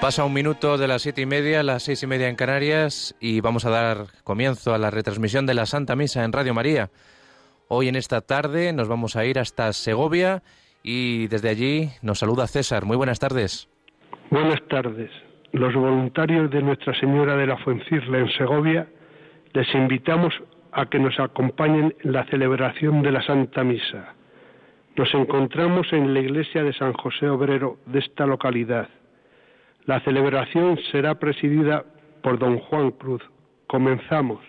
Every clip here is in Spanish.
Pasa un minuto de las 7:30, las 6:30 en Canarias, y vamos a dar comienzo a la retransmisión de la Santa Misa en Radio María. Hoy en esta tarde nos vamos a ir hasta Segovia y desde allí nos saluda César. Muy buenas tardes. Buenas tardes. Los voluntarios de Nuestra Señora de la Fuencisla en Segovia les invitamos a que nos acompañen en la celebración de la Santa Misa. Nos encontramos en la iglesia de San José Obrero de esta localidad. La celebración será presidida por don Juan Cruz. Comenzamos.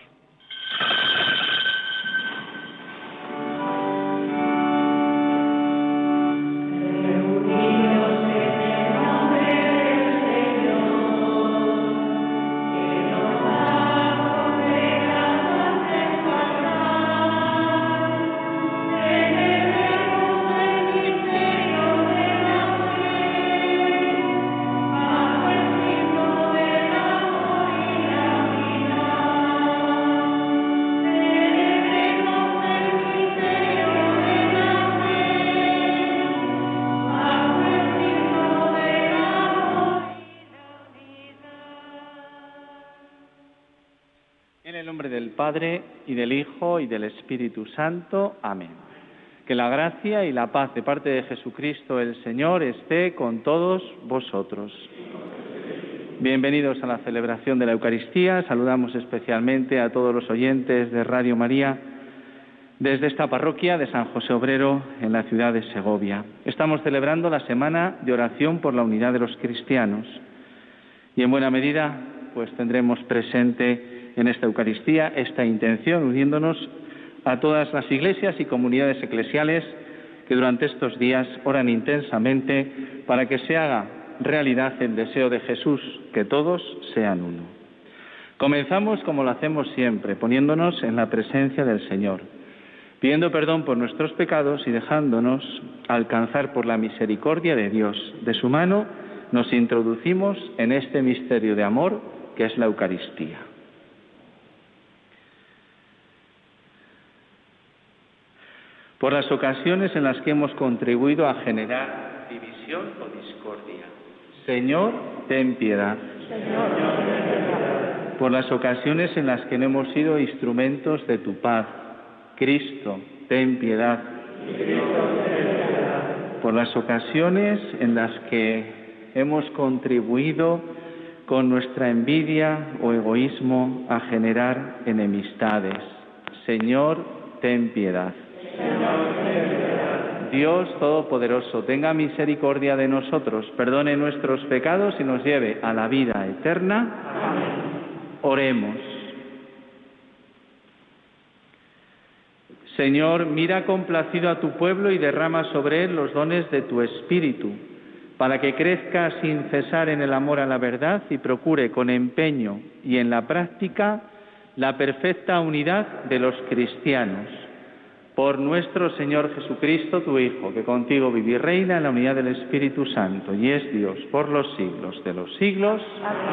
Padre, y del Hijo, y del Espíritu Santo. Amén. Que la gracia y la paz de parte de Jesucristo el Señor esté con todos vosotros. Bienvenidos a la celebración de la Eucaristía. Saludamos especialmente a todos los oyentes de Radio María desde esta parroquia de San José Obrero en la ciudad de Segovia. Estamos celebrando la Semana de Oración por la Unidad de los Cristianos y en buena medida pues tendremos presente en esta Eucaristía esta intención, uniéndonos a todas las iglesias y comunidades eclesiales que durante estos días oran intensamente para que se haga realidad el deseo de Jesús, que todos sean uno. Comenzamos como lo hacemos siempre, poniéndonos en la presencia del Señor, pidiendo perdón por nuestros pecados y dejándonos alcanzar por la misericordia de Dios. De su mano nos introducimos en este misterio de amor que es la Eucaristía. Por las ocasiones en las que hemos contribuido a generar división o discordia, Señor, ten piedad. Por las ocasiones en las que no hemos sido instrumentos de tu paz, Cristo, ten piedad. Por las ocasiones en las que hemos contribuido con nuestra envidia o egoísmo a generar enemistades, Señor, ten piedad. Dios Todopoderoso, tenga misericordia de nosotros, perdone nuestros pecados y nos lleve a la vida eterna. Amén. Oremos. Señor, mira complacido a tu pueblo y derrama sobre él los dones de tu Espíritu, para que crezca sin cesar en el amor a la verdad y procure con empeño y en la práctica la perfecta unidad de los cristianos. Por nuestro Señor Jesucristo, tu Hijo, que contigo vive y reina en la unidad del Espíritu Santo, y es Dios por los siglos de los siglos.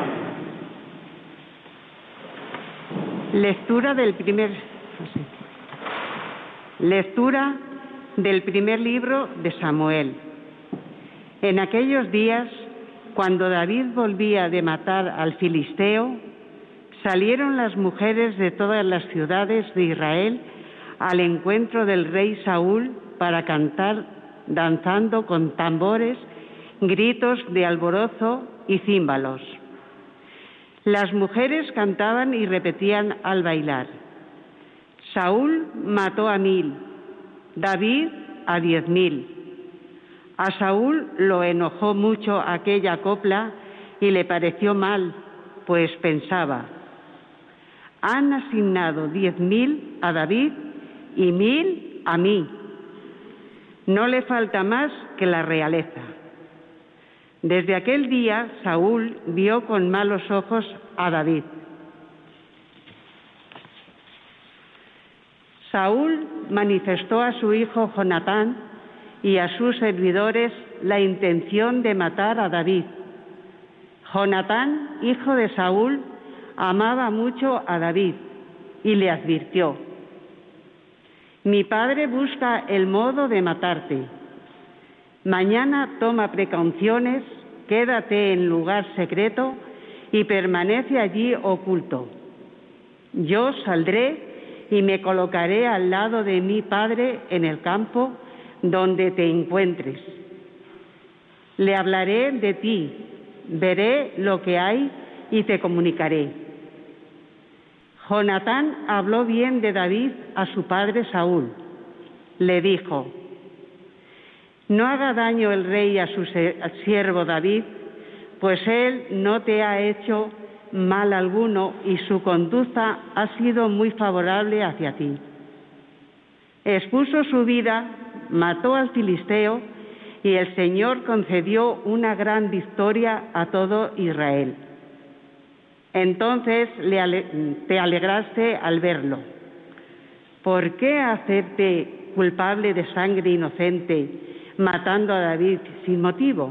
Amén. Lectura del primer libro de Samuel. En aquellos días, cuando David volvía de matar al filisteo, salieron las mujeres de todas las ciudades de Israel al encuentro del rey Saúl para cantar, danzando con tambores, gritos de alborozo y címbalos. Las mujeres cantaban y repetían al bailar: Saúl mató a 1000, David a 10.000. A Saúl lo enojó mucho aquella copla y le pareció mal, pues pensaba: han asignado 10.000 a David y 1.000 a mí. No le falta más que la realeza. Desde aquel día Saúl vio con malos ojos a David. Saúl manifestó a su hijo Jonatán y a sus servidores la intención de matar a David. Jonatán, hijo de Saúl, amaba mucho a David y le advirtió: mi padre busca el modo de matarte. Mañana toma precauciones quédate en lugar secreto y permanece allí oculto. Yo saldré y me colocaré al lado de mi Padre en el campo donde te encuentres. Le hablaré de ti, veré lo que hay y te comunicaré. Jonatán habló bien de David a su padre Saúl. Le dijo: no haga daño el rey a su siervo David, pues él no te ha hecho mal alguno y su conducta ha sido muy favorable hacia ti. Expuso su vida, mató al filisteo y el Señor concedió una gran victoria a todo Israel. Entonces te alegraste al verlo. ¿Por qué hacerte culpable de sangre inocente, matando a David sin motivo?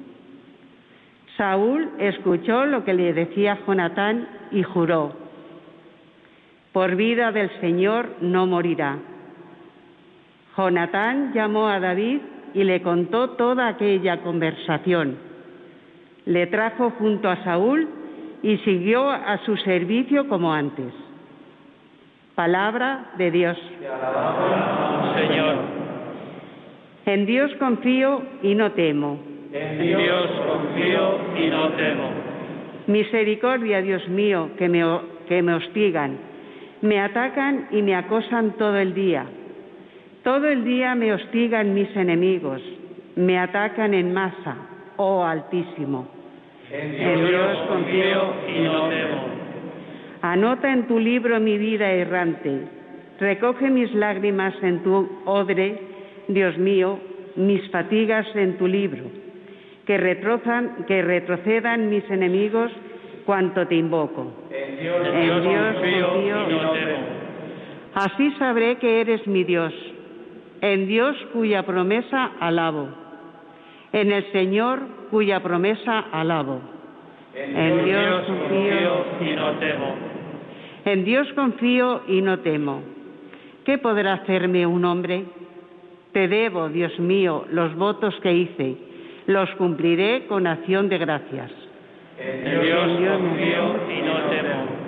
Saúl escuchó lo que le decía Jonatán y juró: por vida del Señor no morirá. Jonatán llamó a David y le contó toda aquella conversación. Le trajo junto a Saúl y siguió a su servicio como antes. Palabra de Dios. Te alabamos, Señor. En Dios confío y no temo. En Dios confío y no temo. Misericordia, Dios mío, que me hostigan. Me atacan y me acosan todo el día. Todo el día me hostigan mis enemigos. Me atacan en masa, oh Altísimo. En Dios confío y no temo. Anota en tu libro mi vida errante. Recoge mis lágrimas en tu odre, Dios mío, mis fatigas en tu libro. Que retrocedan mis enemigos cuanto te invoco. En Dios confío y no temo. Así sabré que eres mi Dios, en Dios cuya promesa alabo, en el Señor cuya promesa alabo. En Dios confío y no temo. En Dios confío y no temo. ¿Qué podrá hacerme un hombre? Te debo, Dios mío, los votos que hice. Los cumpliré con acción de gracias. En Dios confío y no temo.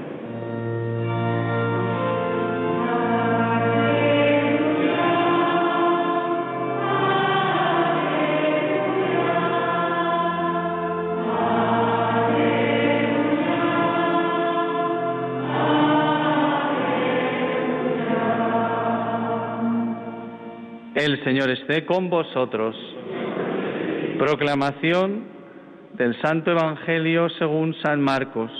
El Señor esté con vosotros. Proclamación del Santo Evangelio según San Marcos.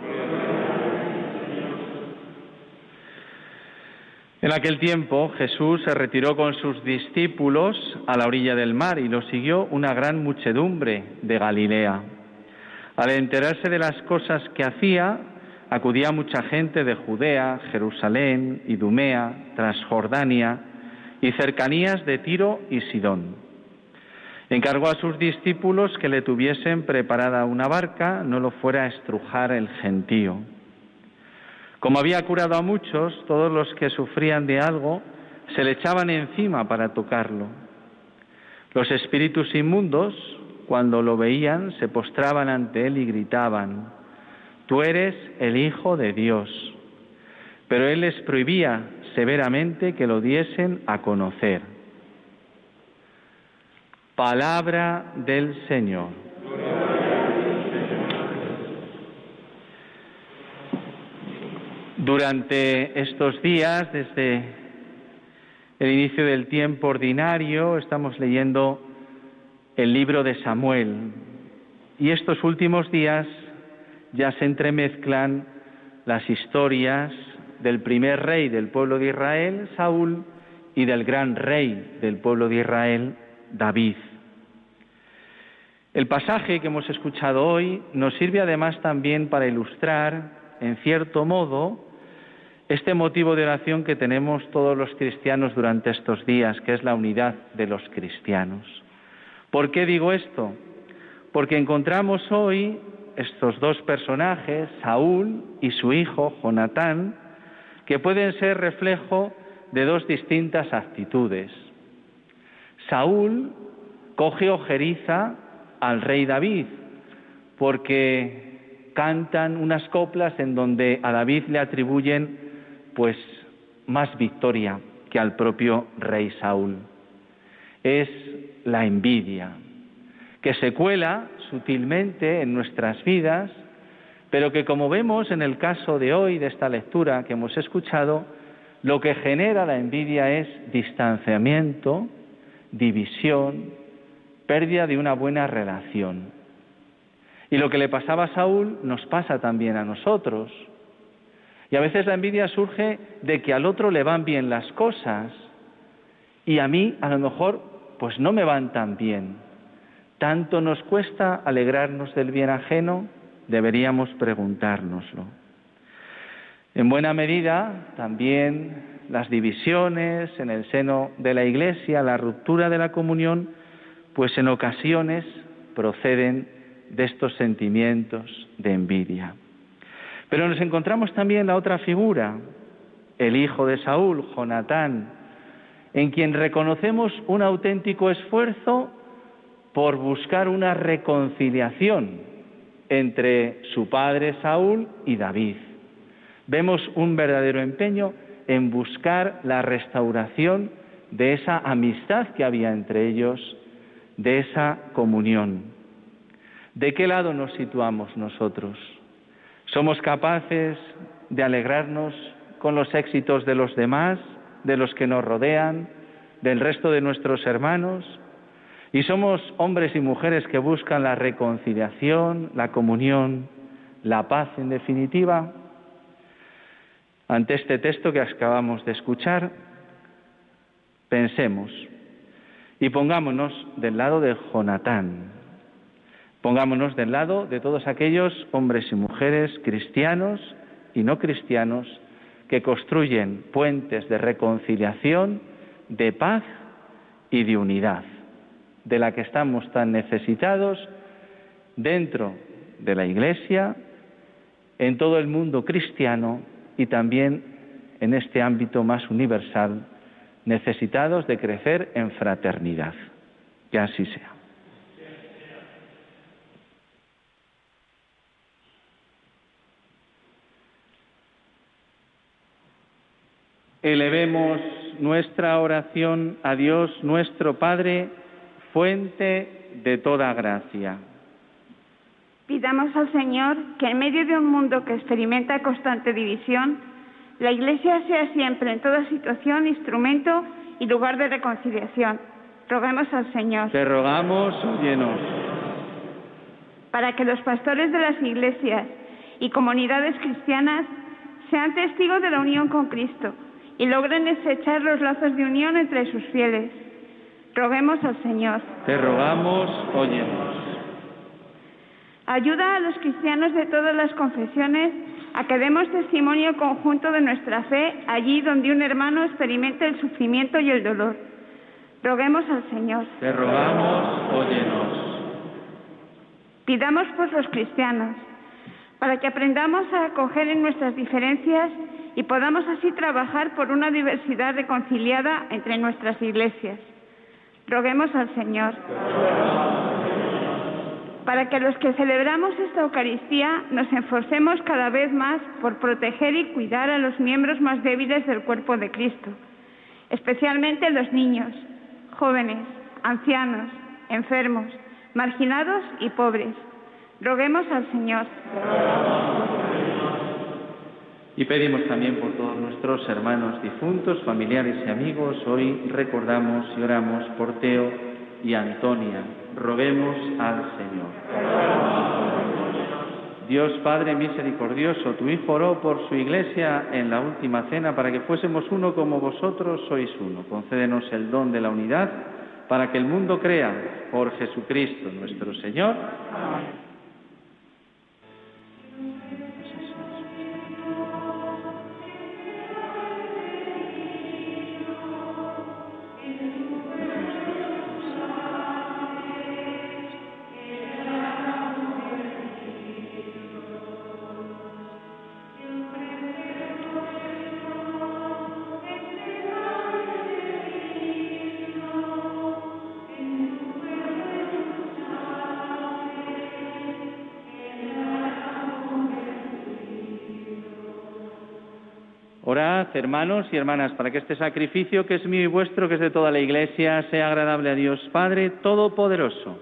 En aquel tiempo Jesús se retiró con sus discípulos a la orilla del mar y lo siguió una gran muchedumbre de Galilea. Al enterarse de las cosas que hacía, acudía mucha gente de Judea, Jerusalén, Idumea, Transjordania y cercanías de Tiro y Sidón. Encargó a sus discípulos que le tuviesen preparada una barca, no lo fuera a estrujar el gentío. Como había curado a muchos, todos los que sufrían de algo se le echaban encima para tocarlo. Los espíritus inmundos, cuando lo veían, se postraban ante él y gritaban: «Tú eres el Hijo de Dios». Pero él les prohibía severamente que lo diesen a conocer. Palabra del Señor. Durante estos días, desde el inicio del tiempo ordinario, estamos leyendo el libro de Samuel. Y estos últimos días ya se entremezclan las historias del primer rey del pueblo de Israel, Saúl, y del gran rey del pueblo de Israel, David. El pasaje que hemos escuchado hoy nos sirve además también para ilustrar, en cierto modo, este motivo de oración que tenemos todos los cristianos durante estos días, que es la unidad de los cristianos. ¿Por qué digo esto? Porque encontramos hoy estos dos personajes, Saúl y su hijo, Jonatán, que pueden ser reflejo de dos distintas actitudes. Saúl coge ojeriza al rey David, porque cantan unas coplas en donde a David le atribuyen pues más victoria que al propio rey Saúl. Es la envidia, que se cuela sutilmente en nuestras vidas, pero que, como vemos en el caso de hoy, de esta lectura que hemos escuchado, lo que genera la envidia es distanciamiento, división, pérdida de una buena relación. Y lo que le pasaba a Saúl nos pasa también a nosotros. Y a veces la envidia surge de que al otro le van bien las cosas y a mí, a lo mejor, pues no me van tan bien. ¿Tanto nos cuesta alegrarnos del bien ajeno? Deberíamos preguntárnoslo. En buena medida, también las divisiones en el seno de la Iglesia, la ruptura de la comunión, pues en ocasiones proceden de estos sentimientos de envidia. Pero nos encontramos también la otra figura, el hijo de Saúl, Jonatán, en quien reconocemos un auténtico esfuerzo por buscar una reconciliación entre su padre Saúl y David. Vemos un verdadero empeño en buscar la restauración de esa amistad que había entre ellos, de esa comunión. ¿De qué lado nos situamos nosotros? ¿Somos capaces de alegrarnos con los éxitos de los demás, de los que nos rodean, del resto de nuestros hermanos? ¿Y somos hombres y mujeres que buscan la reconciliación, la comunión, la paz en definitiva? Ante este texto que acabamos de escuchar, pensemos y pongámonos del lado de Jonatán. Pongámonos del lado de todos aquellos hombres y mujeres cristianos y no cristianos que construyen puentes de reconciliación, de paz y de unidad, de la que estamos tan necesitados dentro de la Iglesia, en todo el mundo cristiano y también en este ámbito más universal, necesitados de crecer en fraternidad. Que así sea. Elevemos nuestra oración a Dios nuestro Padre, fuente de toda gracia. Pidamos al Señor que en medio de un mundo que experimenta constante división, la Iglesia sea siempre en toda situación instrumento y lugar de reconciliación. Roguemos al Señor. Te rogamos, óyenos. Para que los pastores de las iglesias y comunidades cristianas sean testigos de la unión con Cristo y logren estrechar los lazos de unión entre sus fieles. Roguemos al Señor. Te rogamos, óyenos. Ayuda a los cristianos de todas las confesiones a que demos testimonio conjunto de nuestra fe allí donde un hermano experimente el sufrimiento y el dolor. Roguemos al Señor. Te rogamos, óyenos. Pidamos por los cristianos, para que aprendamos a acoger en nuestras diferencias y podamos así trabajar por una diversidad reconciliada entre nuestras iglesias. Roguemos al Señor. Para que los que celebramos esta Eucaristía nos esforcemos cada vez más por proteger y cuidar a los miembros más débiles del cuerpo de Cristo, especialmente los niños, jóvenes, ancianos, enfermos, marginados y pobres. Roguemos al Señor. Y pedimos también por todos nuestros hermanos difuntos, familiares y amigos. Hoy recordamos y oramos por Teo y Antonia. Roguemos al Señor. Dios Padre misericordioso, tu Hijo oró por su Iglesia en la última cena para que fuésemos uno como vosotros sois uno. Concédenos el don de la unidad para que el mundo crea por Jesucristo nuestro Señor. Amén. Orad, hermanos y hermanas, para que este sacrificio que es mío y vuestro, que es de toda la Iglesia, sea agradable a Dios Padre Todopoderoso.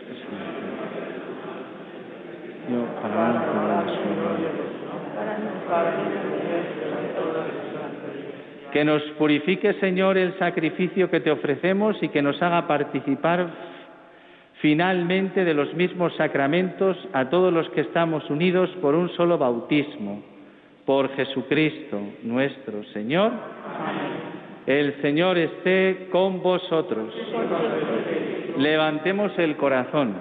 Que nos purifique, Señor, el sacrificio que te ofrecemos y que nos haga participar finalmente de los mismos sacramentos a todos los que estamos unidos por un solo bautismo. Por Jesucristo nuestro Señor. El Señor esté con vosotros. Levantemos el corazón.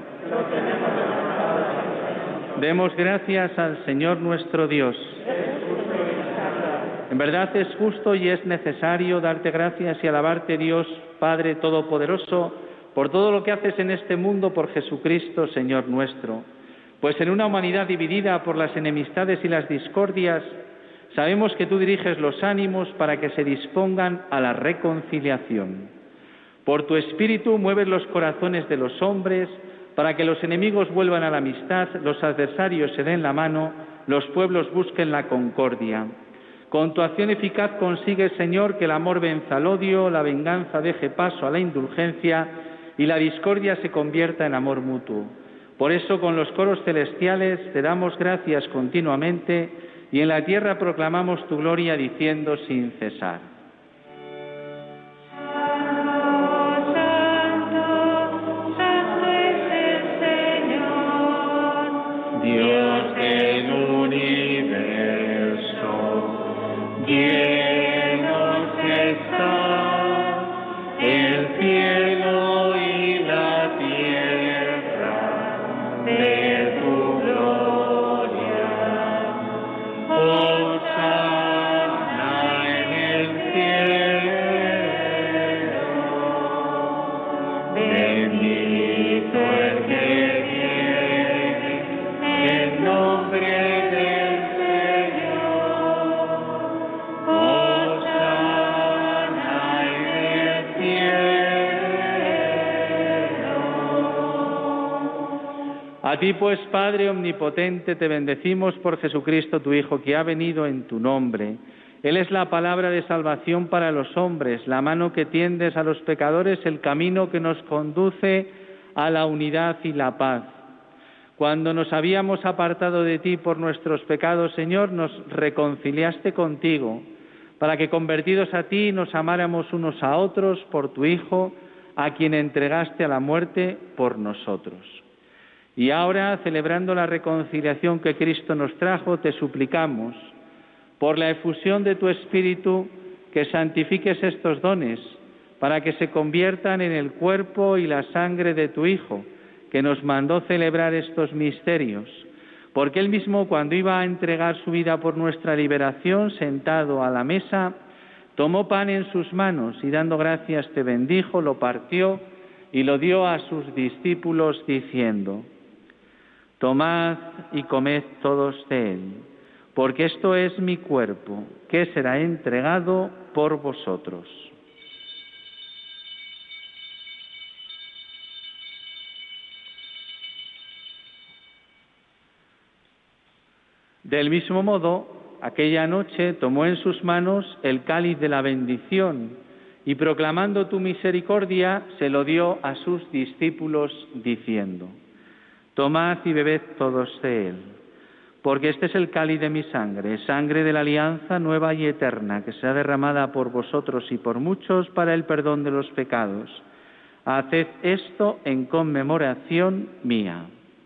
Demos gracias al Señor nuestro Dios. En verdad es justo y es necesario darte gracias y alabarte, Dios Padre Todopoderoso, por todo lo que haces en este mundo por Jesucristo, Señor nuestro. Pues en una humanidad dividida por las enemistades y las discordias, sabemos que tú diriges los ánimos para que se dispongan a la reconciliación. Por tu Espíritu mueves los corazones de los hombres para que los enemigos vuelvan a la amistad, los adversarios se den la mano, los pueblos busquen la concordia. Con tu acción eficaz consigues, Señor, que el amor venza al odio, la venganza deje paso a la indulgencia y la discordia se convierta en amor mutuo. Por eso, con los coros celestiales te damos gracias continuamente y en la tierra proclamamos tu gloria diciendo sin cesar. Dios del universo, llenos está el cielo y la tierra de tu gloria. Hosana en el cielo, bendito el que en nombre del Señor, hosana en el cielo. A ti, pues, Padre omnipotente, te bendecimos por Jesucristo, tu Hijo, que ha venido en tu nombre. Él es la palabra de salvación para los hombres, la mano que tiendes a los pecadores, el camino que nos conduce a la unidad y la paz. Cuando nos habíamos apartado de ti por nuestros pecados, Señor, nos reconciliaste contigo, para que convertidos a ti nos amáramos unos a otros por tu Hijo, a quien entregaste a la muerte por nosotros. Y ahora, celebrando la reconciliación que Cristo nos trajo, te suplicamos, por la efusión de tu Espíritu, que santifiques estos dones, para que se conviertan en el cuerpo y la sangre de tu Hijo, que nos mandó celebrar estos misterios, porque Él mismo, cuando iba a entregar su vida por nuestra liberación, sentado a la mesa, tomó pan en sus manos y dando gracias te bendijo, lo partió y lo dio a sus discípulos diciendo: tomad y comed todos de él, porque esto es mi cuerpo, que será entregado por vosotros. Del mismo modo, aquella noche tomó en sus manos el cáliz de la bendición y proclamando tu misericordia se lo dio a sus discípulos diciendo: tomad y bebed todos de él, porque este es el cáliz de mi sangre, sangre de la alianza nueva y eterna, que será derramada por vosotros y por muchos para el perdón de los pecados. Haced esto en conmemoración mía.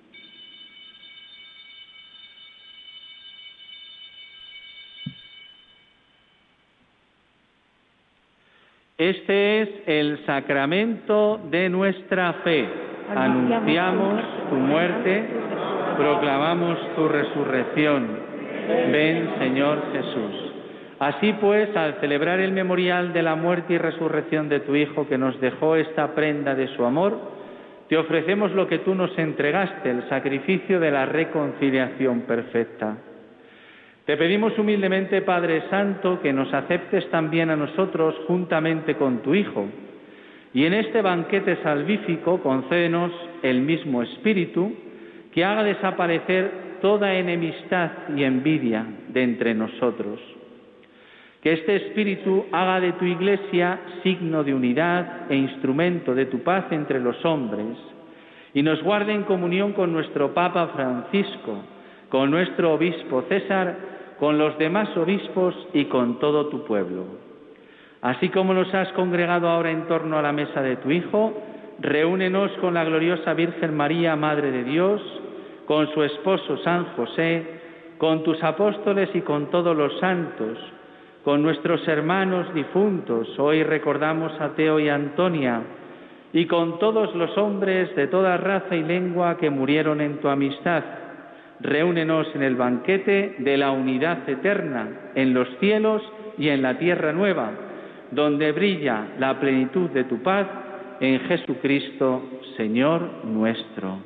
Este es el sacramento de nuestra fe. Anunciamos tu muerte, proclamamos tu resurrección. Ven, Señor Jesús. Así pues, al celebrar el memorial de la muerte y resurrección de tu Hijo, que nos dejó esta prenda de su amor, te ofrecemos lo que tú nos entregaste, el sacrificio de la reconciliación perfecta. Te pedimos humildemente, Padre Santo, que nos aceptes también a nosotros juntamente con tu Hijo, y en este banquete salvífico concédenos el mismo Espíritu que haga desaparecer toda enemistad y envidia de entre nosotros. Que este Espíritu haga de tu Iglesia signo de unidad e instrumento de tu paz entre los hombres, y nos guarde en comunión con nuestro Papa Francisco, con nuestro Obispo César, con los demás obispos y con todo tu pueblo. Así como nos has congregado ahora en torno a la mesa de tu Hijo, reúnenos con la gloriosa Virgen María, Madre de Dios, con su esposo San José, con tus apóstoles y con todos los santos, con nuestros hermanos difuntos. Hoy recordamos a Teo y Antonia, y con todos los hombres de toda raza y lengua que murieron en tu amistad. Reúnenos en el banquete de la unidad eterna, en los cielos y en la tierra nueva, donde brilla la plenitud de tu paz, en Jesucristo, Señor nuestro.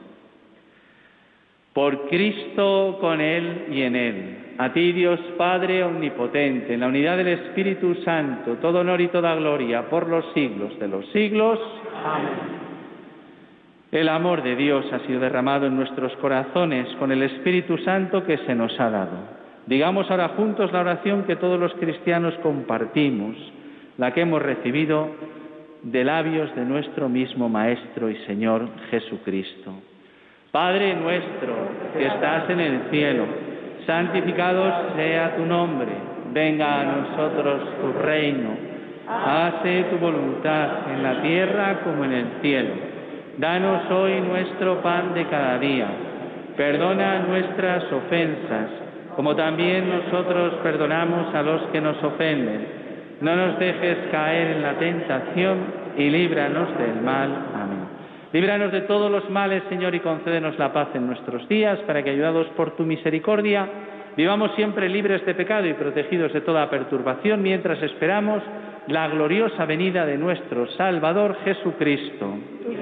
Por Cristo, con Él y en Él, a ti, Dios Padre omnipotente, en la unidad del Espíritu Santo, todo honor y toda gloria por los siglos de los siglos. Amén. El amor de Dios ha sido derramado en nuestros corazones con el Espíritu Santo que se nos ha dado. Digamos ahora juntos la oración que todos los cristianos compartimos, la que hemos recibido de labios de nuestro mismo Maestro y Señor Jesucristo. Padre nuestro que estás en el cielo, santificado sea tu nombre, venga a nosotros tu reino, hágase tu voluntad en la tierra como en el cielo. Danos hoy nuestro pan de cada día, perdona nuestras ofensas, como también nosotros perdonamos a los que nos ofenden. No nos dejes caer en la tentación y líbranos del mal. Amén. Líbranos de todos los males, Señor, y concédenos la paz en nuestros días, para que, ayudados por tu misericordia, vivamos siempre libres de pecado y protegidos de toda perturbación, mientras esperamos la gloriosa venida de nuestro Salvador Jesucristo.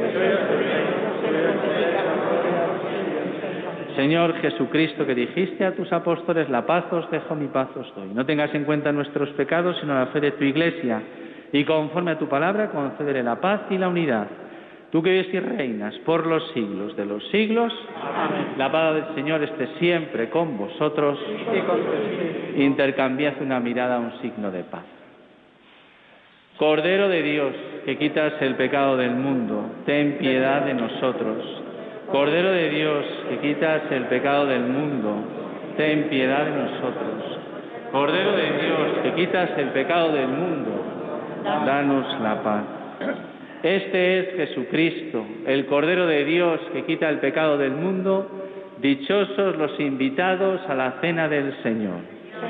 Señor Jesucristo, que dijiste a tus apóstoles, la paz os dejo, mi paz os doy. No tengas en cuenta nuestros pecados, sino la fe de tu Iglesia, y conforme a tu palabra, concédele la paz y la unidad. Tú que vives y reinas por los siglos de los siglos. Amén. La paz del Señor esté siempre con vosotros. Intercambiad una mirada, un signo de paz. Cordero de Dios, que quitas el pecado del mundo, ten piedad de nosotros. Cordero de Dios, que quitas el pecado del mundo, ten piedad de nosotros. Cordero de Dios, que quitas el pecado del mundo, danos la paz. Este es Jesucristo, el Cordero de Dios que quita el pecado del mundo. Dichosos los invitados a la cena del Señor.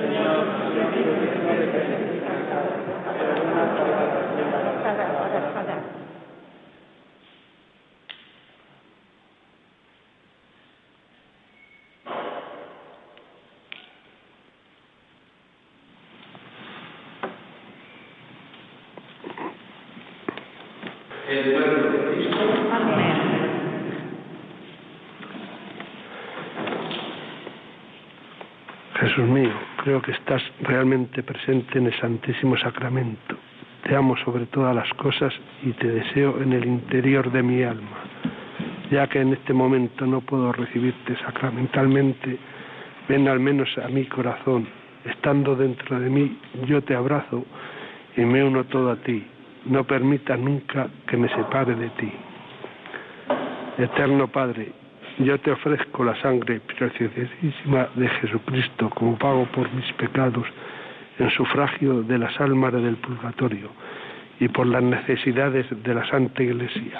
Jesús mío, creo que estás realmente presente en el Santísimo Sacramento. Te amo sobre todas las cosas y te deseo en el interior de mi alma. Ya que en este momento no puedo recibirte sacramentalmente, ven al menos a mi corazón. Estando dentro de mí, yo te abrazo y me uno todo a ti. No permitas nunca que me separe de ti. Eterno Padre, yo te ofrezco la sangre preciosísima de Jesucristo como pago por mis pecados, en sufragio de las almas del purgatorio y por las necesidades de la Santa Iglesia.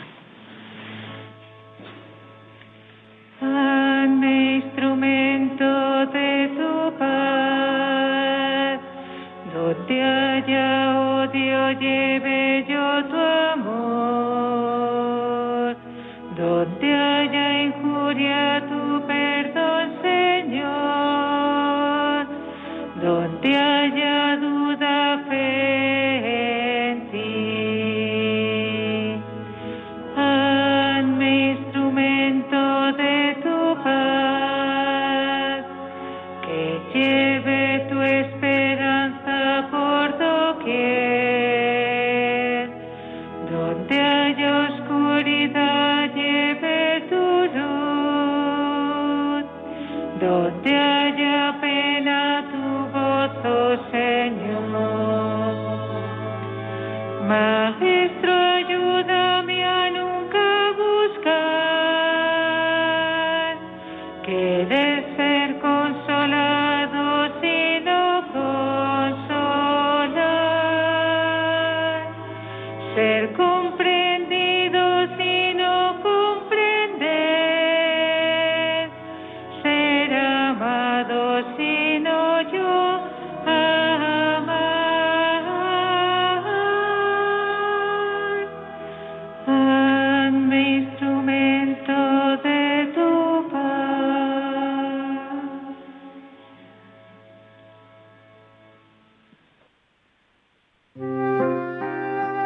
Hazme instrumento de tu paz, donde haya odio lleve yo tu amor, donde haya injuria tu perdón, Señor, donde haya duda fe en ti. Hazme instrumento de tu paz, que lleve tu esperanza por doquier, donde haya oscuridad lleve tu luz, donde haya pena tu gozo, Señor.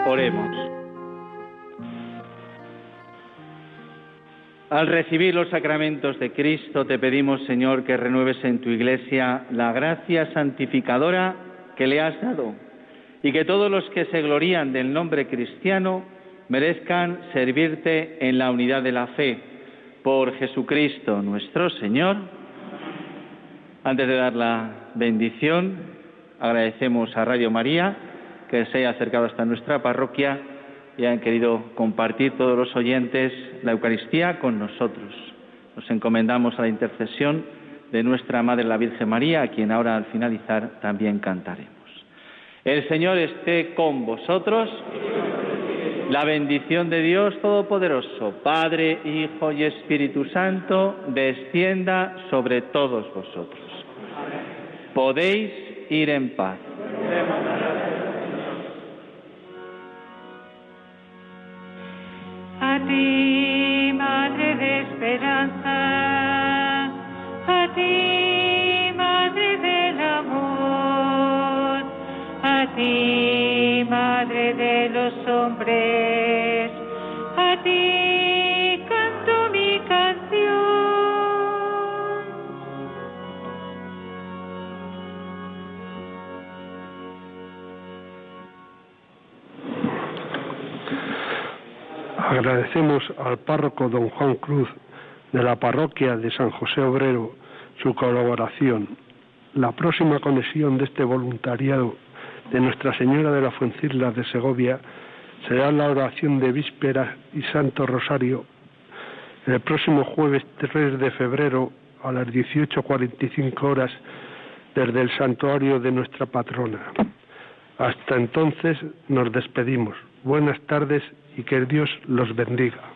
Oremos. Al recibir los sacramentos de Cristo, te pedimos, Señor, que renueves en tu Iglesia la gracia santificadora que le has dado, y que todos los que se glorían del nombre cristiano merezcan servirte en la unidad de la fe. Por Jesucristo nuestro Señor. Antes de dar la bendición, agradecemos a Radio María que se haya acercado hasta nuestra parroquia y hayan querido compartir todos los oyentes la Eucaristía con nosotros. Nos encomendamos a la intercesión de nuestra Madre la Virgen María, a quien ahora al finalizar también cantaremos. El Señor esté con vosotros. La bendición de Dios Todopoderoso, Padre, Hijo y Espíritu Santo, descienda sobre todos vosotros. Podéis ir en paz. A ti, Madre de Esperanza, a ti, Madre del Amor, a ti, Madre de los hombres, a ti canto mi canción. Agradecemos al párroco don Juan Cruz de la parroquia de San José Obrero su colaboración. La próxima conexión de este voluntariado de Nuestra Señora de la Fuencislas de Segovia será la oración de víspera y Santo Rosario el próximo jueves 3 de febrero a las 18:45 horas desde el santuario de nuestra patrona. Hasta entonces nos despedimos. Buenas tardes y que Dios los bendiga.